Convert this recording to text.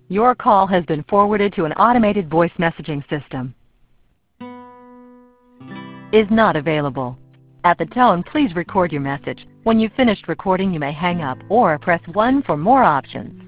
Your call has been forwarded to an automated voice messaging system. Is not available. At the tone, please record your message. When you've finished recording, you may hang up or press 1 for more options.